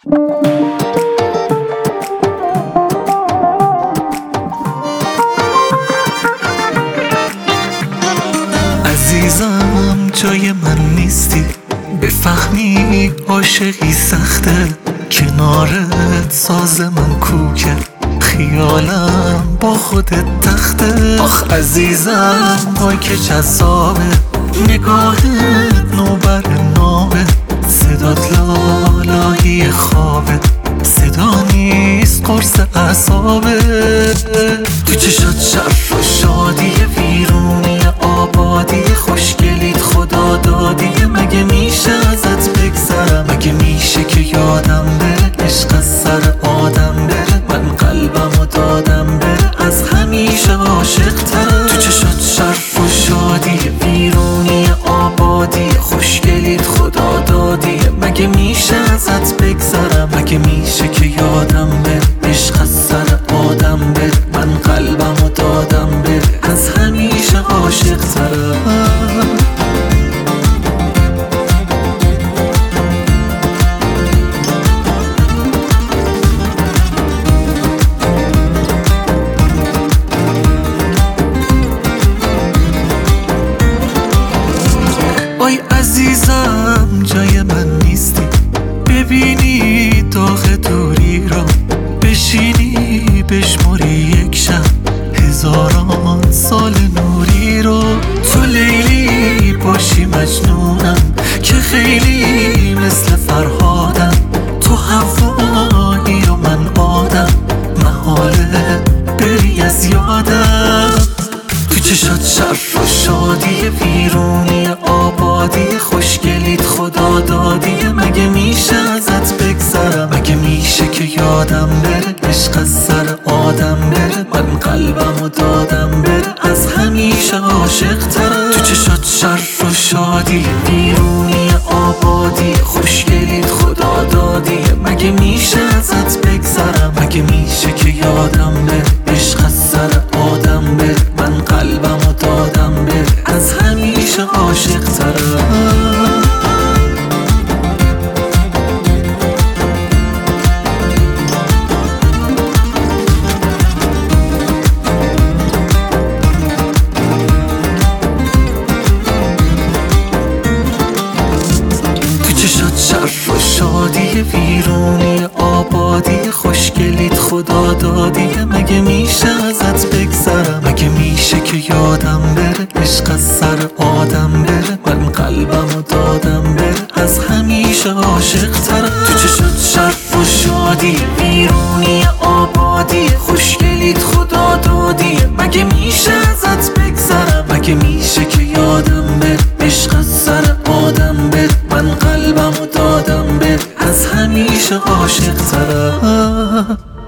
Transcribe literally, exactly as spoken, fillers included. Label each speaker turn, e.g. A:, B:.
A: عزیزم جای من نیستی، بفهمی عاشقی سخته، کنارت ساز من کوکه، خیالم با خودت تخته. آخ عزیزم وای که جذابه، نگاهت نوبر نامه، صدات لالایی خوابه، صدا نیست قرص اعصابه. تو چشات شرف و شادی، ویرونی آبادی، خوشگلیت خدا دادی، مگه میشه ازت بگذرم؟ مگه میشه که یادم بره عشق از سر آدم بره؟ من قلبمو دادم بره، از همیشه عاشق ترم. تو چشات شرف و شادی، ویرونی آبادی، خوشگلیت خدا دادی، مگه میشه ازت بگذرم؟ مگه میشه که یادم بره عشق از سر آدم بره؟ من قلبمو دادم بره، از همیشه عاشق ترم. وای عزیزم جای من نیستی، ببینی داغ دوری را، بشینی بشمری یک شب هزاران سال نوری رو. تو لیلی باشی مجنونم که خیلی مثل فرهادم، تو هوایی و من آدم، محاله بری از یادم. تو چشات شرف و شادی، ویرونی آبادی، خوشگلیت خدا دادی، مگه میشه ازت بگذرم؟ مگه میشه که یادم بره عشق از سر آدم بره؟ من قلبمو دادم بره، از همیشه عاشق ترم. تو چشات شرف و شادی، ویرونی آبادی، خوشگلیت خدا دادی، مگه میشه ازت بگذرم؟ مگه میشه که یادم بره عشق از سر آدم بره؟ من قلبمو دادم بره، از همیشه عاشق ترم. شرف و شادی، ویرونی آبادی، خوشگلیت خدا دادی، مگه میشه ازت بگذرم؟ مگه میشه که یادم بره عشق از سر آدم بره؟ من قلبمو دادم بره، از همیشه عاشق ترم. تو چشات شرف و شادی، ویرونی آبادی، خوشگلیت خدا دادی، مگه میشه ازت بگذرم؟ مگه میشه که یادم بره عشق از سر آدم بره؟ من قلبمو دادم بره، از همیشه عاشق ترم.